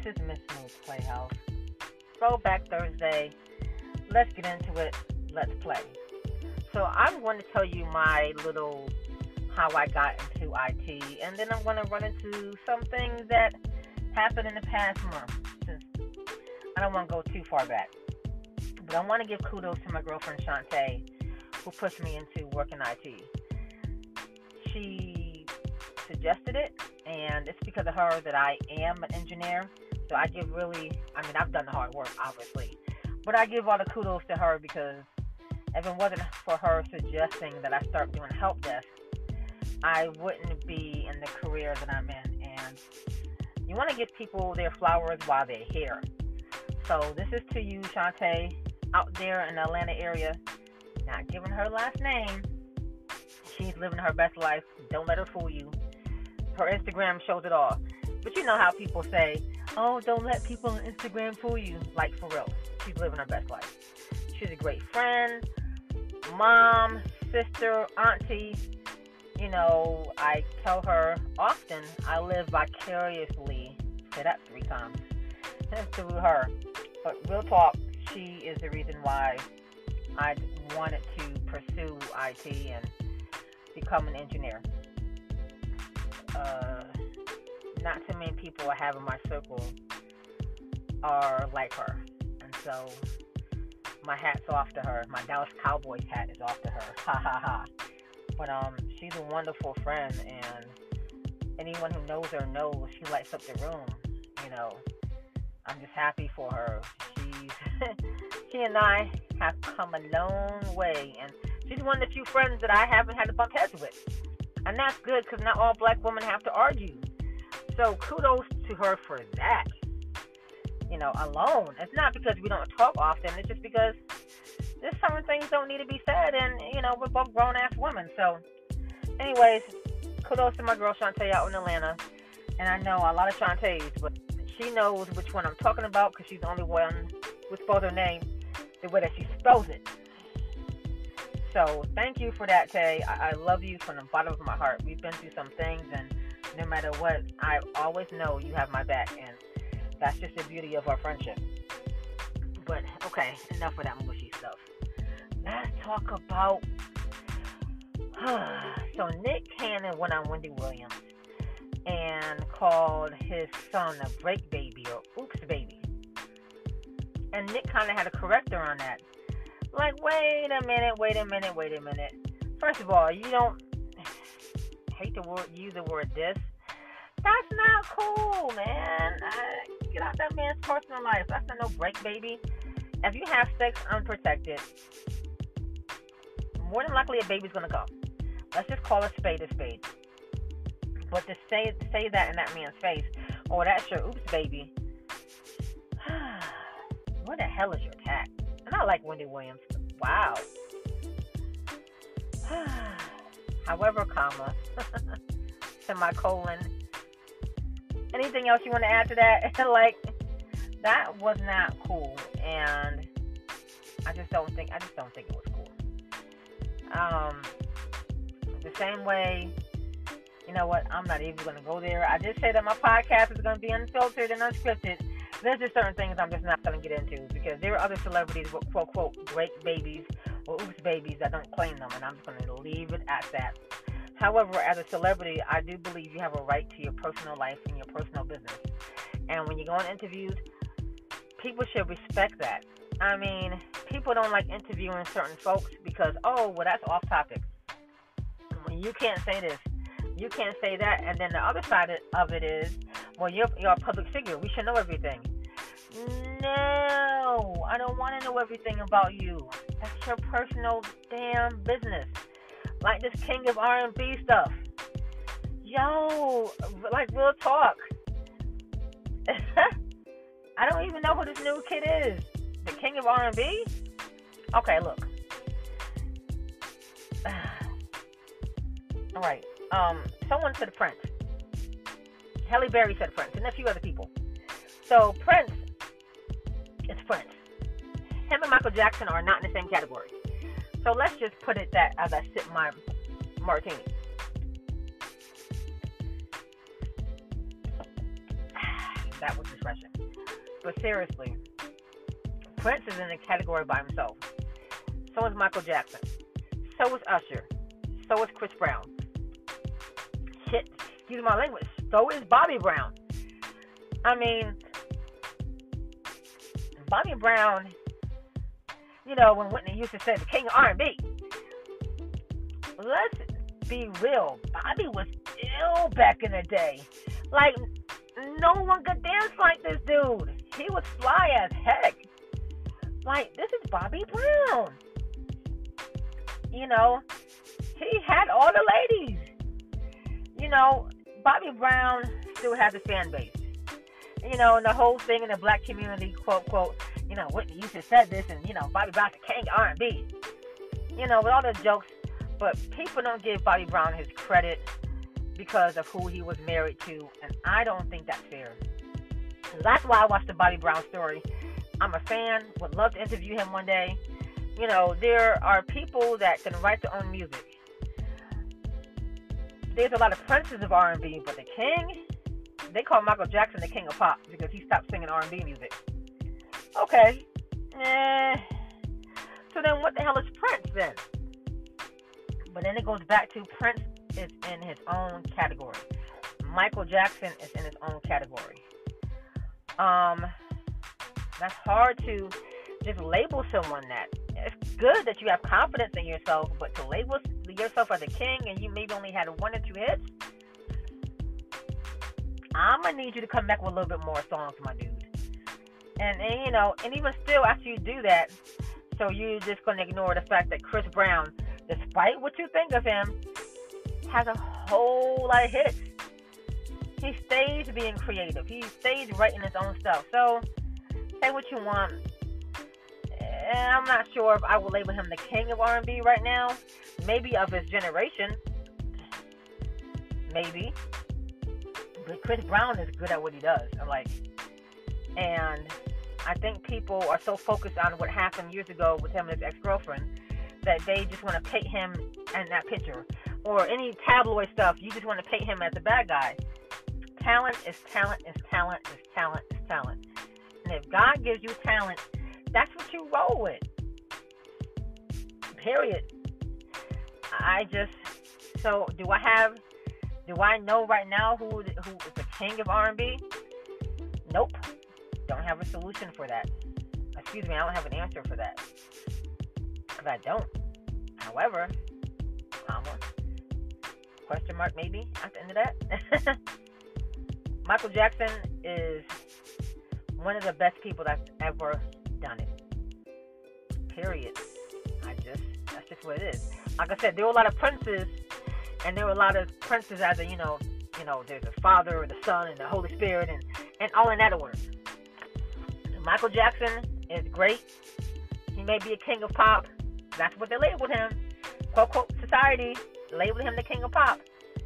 is Miss Smooth Playhouse. Throwback Thursday. Let's get into it. Let's play. So I'm going to tell you my little how I got into IT, and then I'm going to run into some things that happened in the past month. Since I don't want to go too far back, but I want to give kudos to my girlfriend Shantae, who pushed me into working IT. She suggested it, and it's because of her that I am an engineer. So I've done the hard work, obviously, but I give all the kudos to her because if it wasn't for her suggesting that I start doing help desk, I wouldn't be in the career that I'm in. And you want to give people their flowers while they're here. So this is to you, Shantae, out there in the Atlanta area. Not giving her last name. She's living her best life. Don't let her fool you. Her Instagram shows it all. But you know how people say, oh, don't let people on Instagram fool you. Like, for real. She's living her best life. She's a great friend, mom, sister, auntie. You know, I tell her often I live vicariously, say that 3 times, through her. But real talk, she is the reason why I wanted to pursue IT and become an engineer. Not too many people I have in my circle are like her. And so my hat's off to her. My Dallas Cowboys hat is off to her. Ha ha ha. But she's a wonderful friend, and anyone who knows her knows she lights up the room. You know, I'm just happy for her. She and I have come a long way, and she's one of the few friends that I haven't had to bump heads with. And that's good because not all black women have to argue. So kudos to her for that. You know, alone. It's not because we don't talk often. It's just because there's certain things don't need to be said, and, you know, we're both grown-ass women. So, anyways, kudos to my girl Shantae out in Atlanta. And I know a lot of Shantaes, but she knows which one I'm talking about because she's the only one who spells her name the way that she spells it. So, thank you for that, Tay. I love you from the bottom of my heart. We've been through some things, and no matter what, I always know you have my back, and that's just the beauty of our friendship. But, okay, enough of that mushy stuff. Let's talk about... So, Nick Cannon went on Wendy Williams and called his son a break baby or oops baby. And Nick kind of had to correct her on that. Like, wait a minute. First of all, you don't hate to use the word this. That's not cool, man. Get out that man's personal life. That's not no break baby. If you have sex unprotected, more than likely a baby's gonna come. Let's just call a spade. But to say that in that man's face, oh, that's your oops baby. What the hell is your tact? And I like Wendy Williams. Wow. However, comma, semicolon. Anything else you want to add to that? Like, that was not cool, and I just don't think it was cool. The same way, you know what? I'm not even going to go there. I did say that my podcast is going to be unfiltered and unscripted. There's just certain things I'm just not going to get into because there are other celebrities with quote unquote break babies or oops babies that don't claim them, and I'm just going to leave it at that. However, as a celebrity, I do believe you have a right to your personal life and your personal business. And when you go on interviews, people should respect that. I mean, people don't like interviewing certain folks because, oh, well, that's off topic. You can't say this. You can't say that. And then the other side of it is, well, you're a public figure. We should know everything. No, I don't want to know everything about you. That's your personal damn business. Like this king of R&B stuff. Yo, like real talk. I don't even know who this new kid is. The king of R&B? Okay, look. All right. Someone said Prince. Halle Berry said Prince, and a few other people. So Prince is Prince. Him and Michael Jackson are not in the same category. So let's just put it that as I sip my martini. That was refreshing. But seriously, Prince is in a category by himself. So is Michael Jackson. So is Usher. So is Chris Brown. Shit, excuse my language. So is Bobby Brown. I mean, Bobby Brown, you know, when Whitney Houston said the king of R&B, let's be real. Bobby was ill back in the day. Like, no one could dance like this dude. He was fly as heck. Like, this is Bobby Brown. You know, he had all the ladies. You know, Bobby Brown still has a fan base. You know, and the whole thing in the black community, quote, quote, you know, Whitney Houston said this, and, you know, Bobby Brown's the king of R&B. You know, with all the jokes, but people don't give Bobby Brown his credit because of who he was married to, and I don't think that's fair. That's why I watched the Bobby Brown story. I'm a fan, would love to interview him one day. You know, there are people that can write their own music. There's a lot of princes of R&B, but the king, they call Michael Jackson the king of pop because he stopped singing R&B music. Okay. So then what the hell is Prince then? But then it goes back to Prince is in his own category. Michael Jackson is in his own category. That's hard to just label someone that. It's good that you have confidence in yourself, but to label yourself as a king and you maybe only had 1 or 2 hits, I'm going to need you to come back with a little bit more songs, my dude. And you know, and even still after you do that, so you're just going to ignore the fact that Chris Brown, despite what you think of him, has a whole lot of hits. He stays being creative. He stays writing his own stuff. So, say what you want. I'm not sure if I would label him the king of R&B right now. Maybe of his generation. Maybe. But Chris Brown is good at what he does. And I think people are so focused on what happened years ago with him and his ex-girlfriend that they just want to paint him in that picture. Or any tabloid stuff, you just want to paint him as the bad guy. Talent is talent is talent is talent is talent. And if God gives you talent, that's what you roll with. Period. So do I know right now who is the king of R&B? Nope. Don't have a solution for that. Excuse me, I don't have an answer for that. Because I don't. However, question mark maybe at the end of that. Michael Jackson is one of the best people that's ever done it. Period. That's just what it is. Like I said, there were a lot of princes, and there were a lot of princes as a, you know, there's the Father, the Son, and the Holy Spirit, and all in that order. Michael Jackson is great. He may be a king of pop. That's what they labeled him. Quote, quote, society labeled him the king of pop.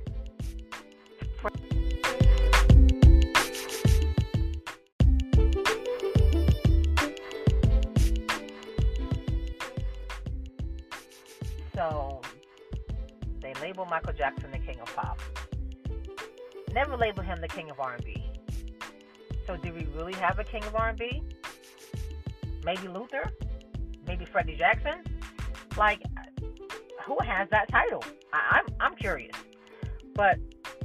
So, they label Michael Jackson the king of pop. Never label him the king of R&B. So, do we really have a king of R&B? Maybe Luther? Maybe Freddie Jackson? Like, who has that title? I'm curious. But,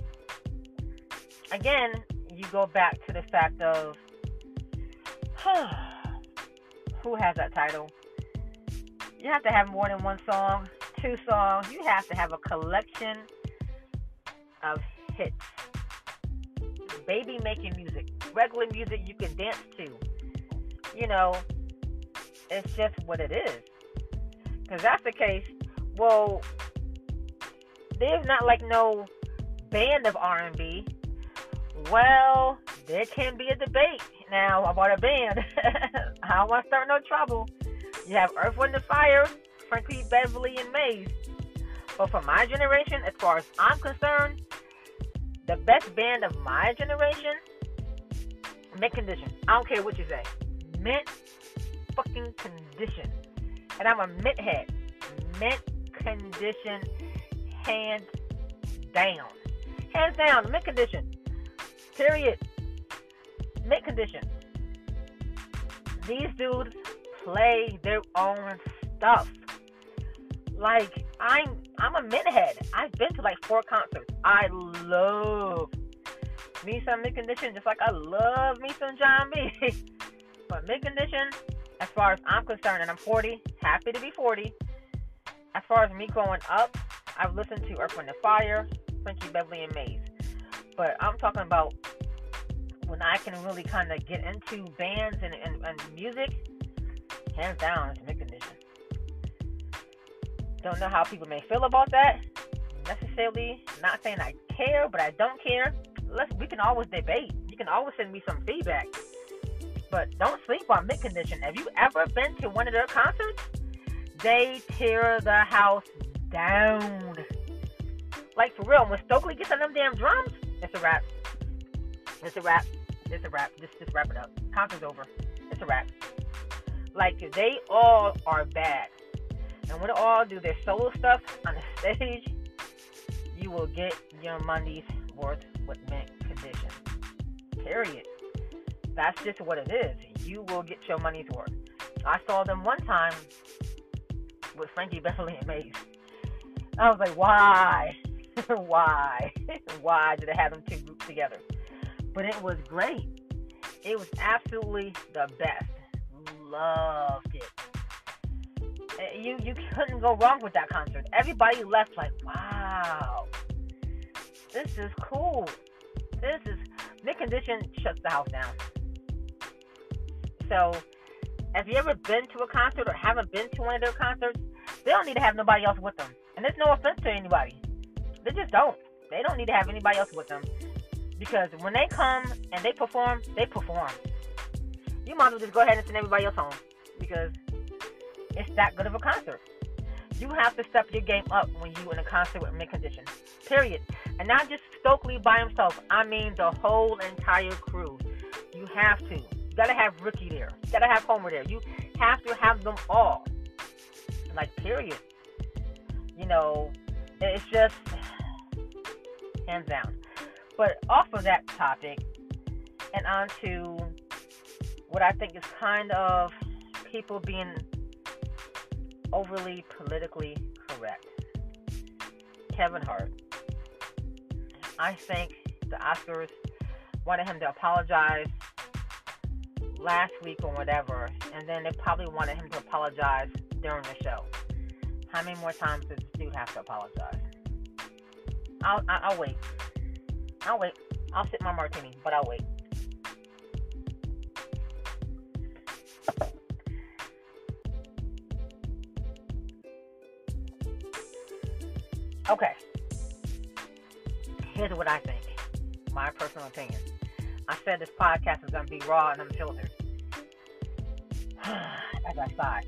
again, you go back to the fact of, who has that title? You have to have more than 1 song, 2 songs. You have to have a collection of hits. Baby making music. Regular music you can dance to. You know, it's just what it is. Because that's the case, well, there's not like no band of R&B. Well, there can be a debate now about a band. I don't want to start no trouble. You have Earth, Wind & Fire, Frankie Beverly, and Maze. But for my generation, as far as I'm concerned, the best band of my generation, Mint Condition. I don't care what you say. Mint fucking Condition. And I'm a Mint head. Mint Condition, hands down. Hands down, Mint Condition. Period. Mint Condition. These dudes play their own stuff. Like I'm a Mint head. I've been to like 4 concerts. I love me some Mint Condition, just like I love me some John B. But Mint Condition, as far as I'm concerned, and I'm 40, happy to be 40. As far as me growing up, I've listened to Earth, Wind & Fire, Frankie Beverly, and Maze. But I'm talking about when I can really kind of get into bands and music, hands down, it's Mint Condition. Don't know how people may feel about that. Necessarily, not saying I care, but I don't care. We can always debate. You can always send me some feedback. But don't sleep on Mint Condition. Have you ever been to one of their concerts? They tear the house down. Like, for real, when Stokely gets on them damn drums, it's a wrap. It's a wrap. It's a wrap. Just wrap it up. Concert's over. It's a wrap. Like, they all are bad. And when they all do their solo stuff on the stage, you will get your money's worth with Mint Condition. Period. That's just what it is. You will get your money's worth. I saw them one time with Frankie Beverly and Maze. I was like, why? Why? Why did they have them 2 groups together? But it was great. It was absolutely the best. Loved it. You couldn't go wrong with that concert. Everybody left like, wow, this is cool. Mint Condition shuts the house down. So, have you ever been to a concert or haven't been to one of their concerts? They don't need to have nobody else with them. And there's no offense to anybody. They just don't. They don't need to have anybody else with them. Because when they come and they perform, they perform. You might as well just go ahead and send everybody else home. Because it's that good of a concert. You have to step your game up when you in a concert with Mint Condition. Period. And not just Stokely by himself. I mean the whole entire crew. You have to. You gotta have Ricky there. You gotta have Homer there. You have to have them all. Like, period. You know, it's just hands down. But off of that topic and on to what I think is kind of people being overly politically correct. Kevin Hart. I think the Oscars wanted him to apologize last week or whatever, and then they probably wanted him to apologize during the show. How many more times does this dude have to apologize? I'll wait. I'll sip my martini, but I'll wait. Okay. Here's what I think. My personal opinion. I said this podcast is going to be raw and unfiltered. As I sighed.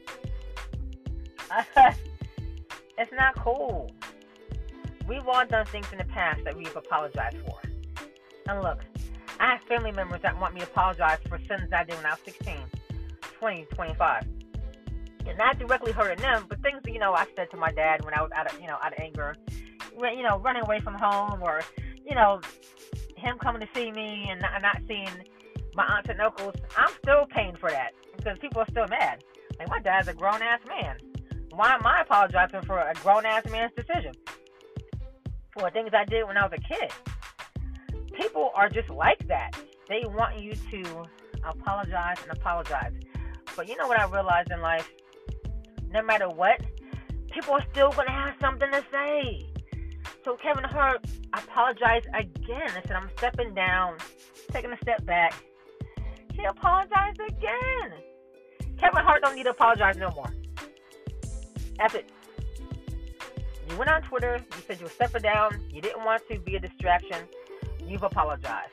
It's not cool. We've all done things in the past that we've apologized for. And look, I have family members that want me to apologize for sins I did when I was 16, 20, 25. And not directly hurting them, but things that, I said to my dad when I was out of anger, running away from home, or, him coming to see me and not seeing my aunts and uncles. I'm still paying for that because people are still mad. Like, my dad's a grown-ass man. Why am I apologizing for a grown-ass man's decision? For things I did when I was a kid. People are just like that. They want you to apologize and apologize. But you know what I realized in life? No matter what, people are still going to have something to say. So Kevin Hart apologized again. I said, I'm stepping down, taking a step back. He apologized again. Kevin Hart don't need to apologize no more. That's it. You went on Twitter. You said you were stepping down. You didn't want to be a distraction. You've apologized.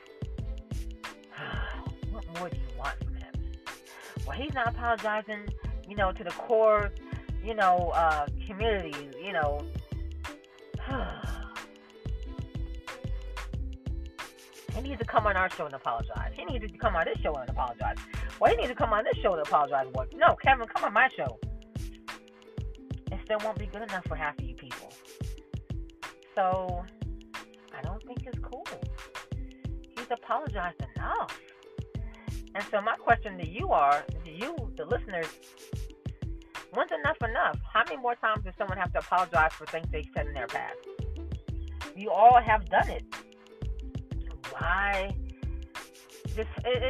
What more do you want from him? Well, he's not apologizing, to the core, community, He needs to come on our show and apologize. He needs to come on this show and apologize. Well, he needs to come on this show and apologize. Well, no, Kevin, come on my show. It still won't be good enough for half of you people. So, I don't think it's cool. He's apologized enough. And so my question to you, the listeners, when's enough enough? How many more times does someone have to apologize for things they said in their past? You all have done it. Why? This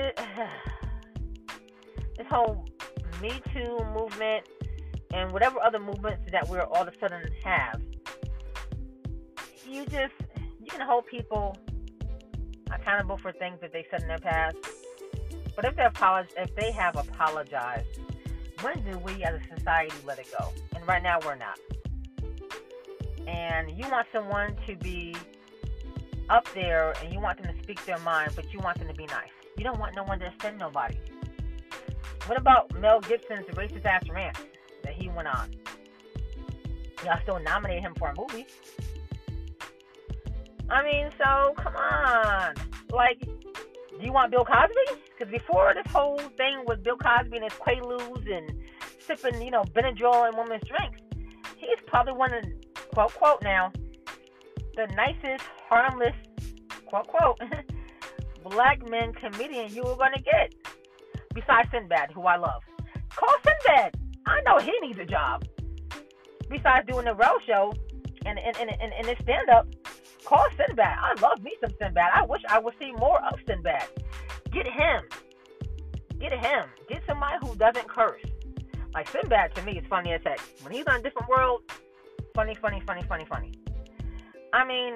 this whole Me Too movement and whatever other movements that we're all of a sudden have, you can hold people accountable for things that they said in their past. But if they have apologized, when do we as a society let it go? And right now we're not. And you want someone to be up there and you want them to speak their mind, but you want them to be nice. You don't want no one to offend nobody. What about Mel Gibson's racist ass rant that he went on? Y'all still nominate him for a movie. I mean, so come on. Like, do you want Bill Cosby? Because before this whole thing with Bill Cosby and his Quaaludes and sipping, Benadryl and women's drinks, he's probably one of, quote, quote now, the nicest, harmless, quote, quote, black men comedian you were going to get. Besides Sinbad, who I love. Call Sinbad. I know he needs a job. Besides doing the Rose show and his stand-up, call Sinbad. I love me some Sinbad. I wish I would see more of Sinbad. Get him. Get somebody who doesn't curse. Like Sinbad to me is funny as heck. When he's on a different world, funny. I mean,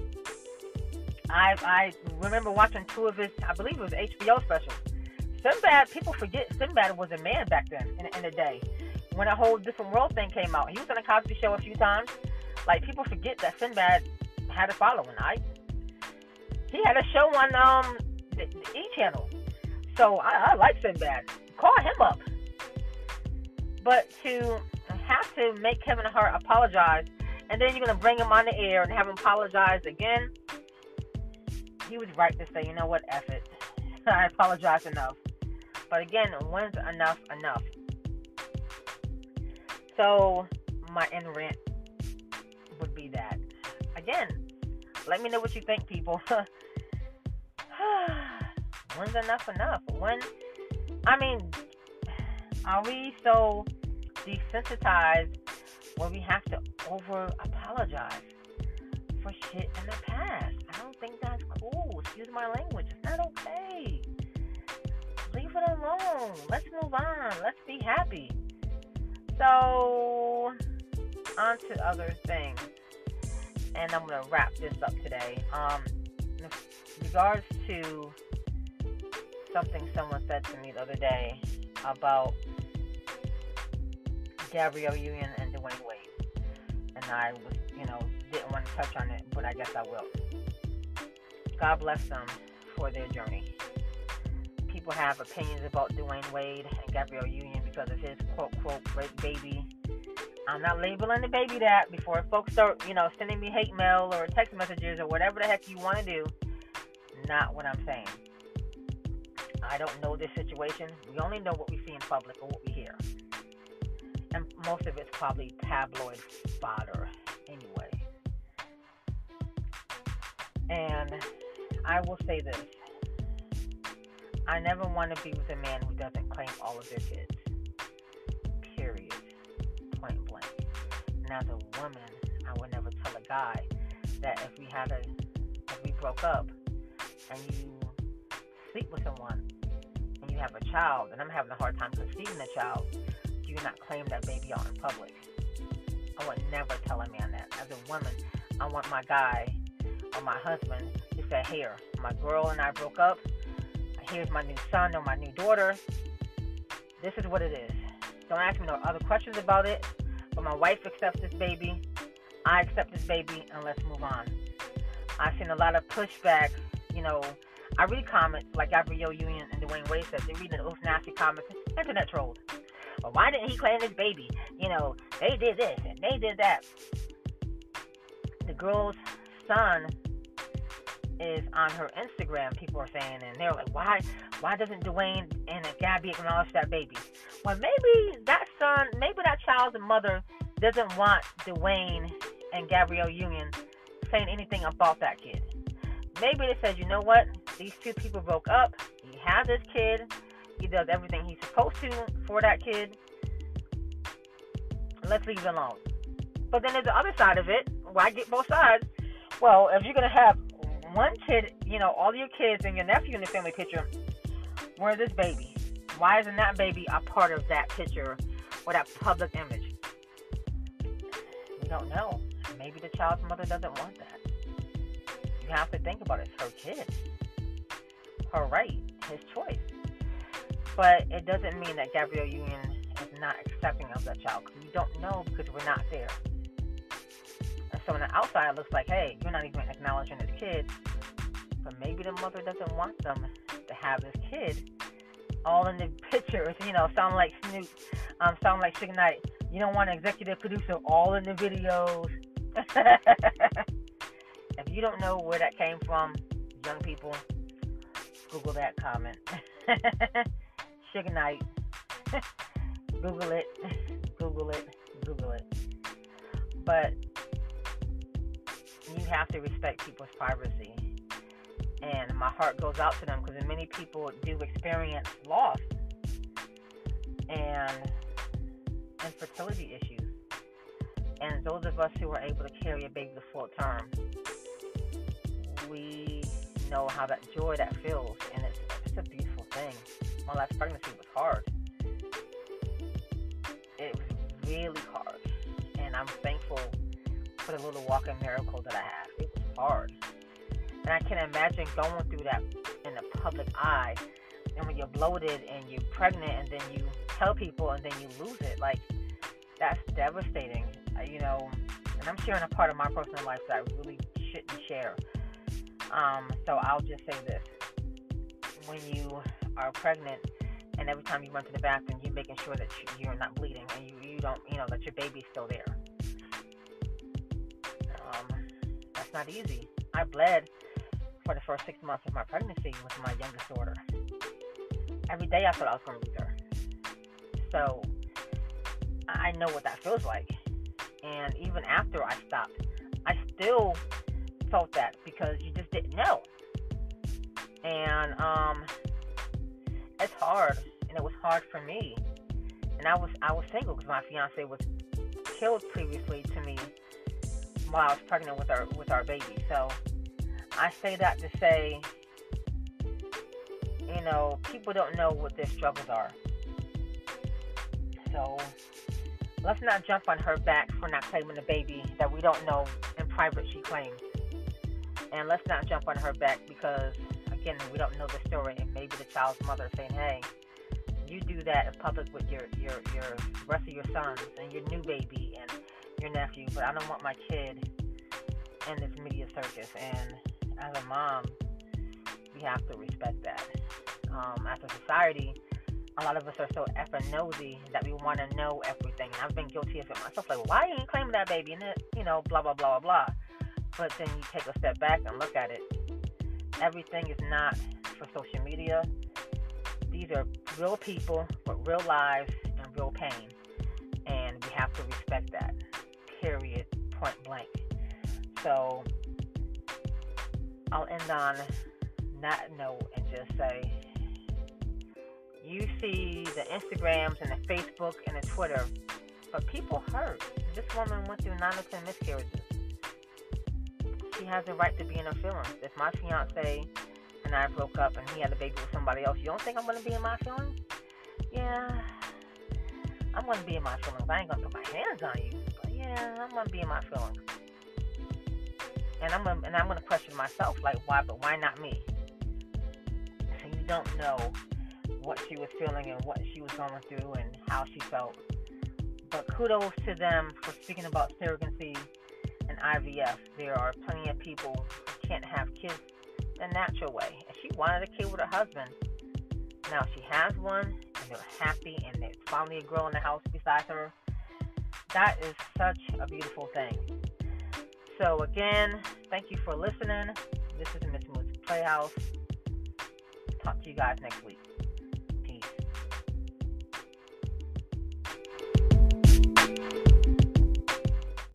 I remember watching two of his, I believe it was HBO specials. Sinbad, people forget Sinbad was a man back then in the day. When a whole different world thing came out. He was on a Cosby Show a few times. Like, people forget that Sinbad had a following, right? He had a show on the E! Channel. So I like Sinbad. Call him up. But to have to make Kevin Hart apologize, and then you're going to bring him on the air and have him apologize again, he was right to say, you know what, F it. I apologize enough. But again, when's enough enough? So my end rant would be that. Again, let me know what you think, people. When's enough enough? Are we so desensitized where we have to over-apologize for shit in the past? I don't think that's cool. Excuse my language. It's not okay. Leave it alone. Let's move on. Let's be happy. So, on to other things. And I'm going to wrap this up today. In regards to something someone said to me the other day about Gabrielle Union and Dwayne Wade. And I was, didn't want to touch on it, but I guess I will. God bless them for their journey. People have opinions about Dwayne Wade and Gabrielle Union because of his quote-quote rape baby. I'm not labeling the baby that before folks start, sending me hate mail or text messages or whatever the heck you want to do. Not what I'm saying. I don't know this situation. We only know what we see in public or what we hear. And most of it's probably tabloid fodder anyway. And I will say this. I never want to be with a man who doesn't claim all of their kids. Period. Point blank. And as a woman, I would never tell a guy that if we broke up and you sleep with someone and you have a child and I'm having a hard time conceiving a child, do you not claim that baby out in public? I would never tell a man that. As a woman, I want my guy or my husband to say, here, my girl and I broke up. Here's my new son or my new daughter. This is what it is. Don't ask me no other questions about it. But my wife accepts this baby. I accept this baby, and let's move on. I've seen a lot of pushback. I read comments like Gabrielle Union and Dwayne Wade said. They read those nasty comments. Internet trolls. Well, why didn't he claim his baby? They did this and they did that. The girl's son is on her Instagram, people are saying, and they're like, why doesn't Dwayne and Gabby acknowledge that baby? Well, maybe that child's mother doesn't want Dwayne and Gabrielle Union saying anything about that kid. Maybe they said, you know what? These two people broke up. He has his kid. He does everything he's supposed to for that kid. Let's leave it alone. But then there's the other side of it, where I get both sides. Well, if you're going to have one kid, all your kids and your nephew in the family picture, where's this baby? Why isn't that baby a part of that picture or that public image? We don't know. Maybe the child's mother doesn't want that. You have to think about it. It's her kid. Her right. His choice. But it doesn't mean that Gabrielle Union is not accepting of that child, because we don't know, because we're not there. And so on the outside, it looks like, hey, you're not even acknowledging this kid. But maybe the mother doesn't want them to have this kid all in the pictures, sound like Snoop, sound like Suge Knight. You don't want an executive producer all in the videos. If you don't know where that came from, young people, Google that comment. Suge Knight. Google it. Google it. Google it. But you have to respect people's privacy. And my heart goes out to them, because many people do experience loss and infertility issues. And those of us who are able to carry a baby to full term, we know how that joy that feels, and it's a beautiful thing. My last pregnancy was hard. It was really hard, and I'm thankful for the little walking miracle that I have. It was hard. And I can imagine going through that in the public eye, and when you're bloated and you're pregnant, and then you tell people and then you lose it. Like, that's devastating, and I'm sharing a part of my personal life that I really shouldn't share. So I'll just say this. When you are pregnant, and every time you run to the bathroom, you're making sure that you're not bleeding, and you don't, that your baby's still there. That's not easy. I bled for the first 6 months of my pregnancy with my youngest daughter. Every day I thought I was going to lose her. So I know what that feels like. And even after I stopped, I still felt that, because you just didn't know. And it's hard, and it was hard for me. And I was single, because my fiance was killed previously to me while I was pregnant with our baby. So I say that to say, people don't know what their struggles are. So let's not jump on her back for not claiming the baby that we don't know in private she claims. And let's not jump on her back because, again, we don't know the story. And maybe the child's mother saying, hey, you do that in public with your rest of your sons and your new baby and your nephew, but I don't want my kid in this media circus. And as a mom, we have to respect that. As a society, a lot of us are so effing nosy that we want to know everything. And I've been guilty of it myself. Like, why you ain't claiming that baby? And it, blah, blah, blah, blah, blah. But then you take a step back and look at it. Everything is not for social media. These are real people with real lives and real pain. And we have to respect that. Period. Point blank. So I'll end on that note and just say, you see the Instagrams and the Facebook and the Twitter, but people hurt. This woman went through 9 or 10 miscarriages. She has a right to be in her feelings. If my fiance and I broke up and he had a baby with somebody else, you don't think I'm going to be in my feelings? Yeah, I'm going to be in my feelings. I ain't going to put my hands on you, but yeah, I'm going to be in my feelings. And I'm going to question myself, like, why, but why not me? So you don't know what she was feeling and what she was going through and how she felt. But kudos to them for speaking about surrogacy and IVF. There are plenty of people who can't have kids the natural way. And she wanted a kid with her husband. Now she has one, and they're happy, and there's finally a girl in the house beside her. That is such a beautiful thing. So again, thank you for listening. This is Miss Mood's Playhouse. Talk to you guys next week. Peace.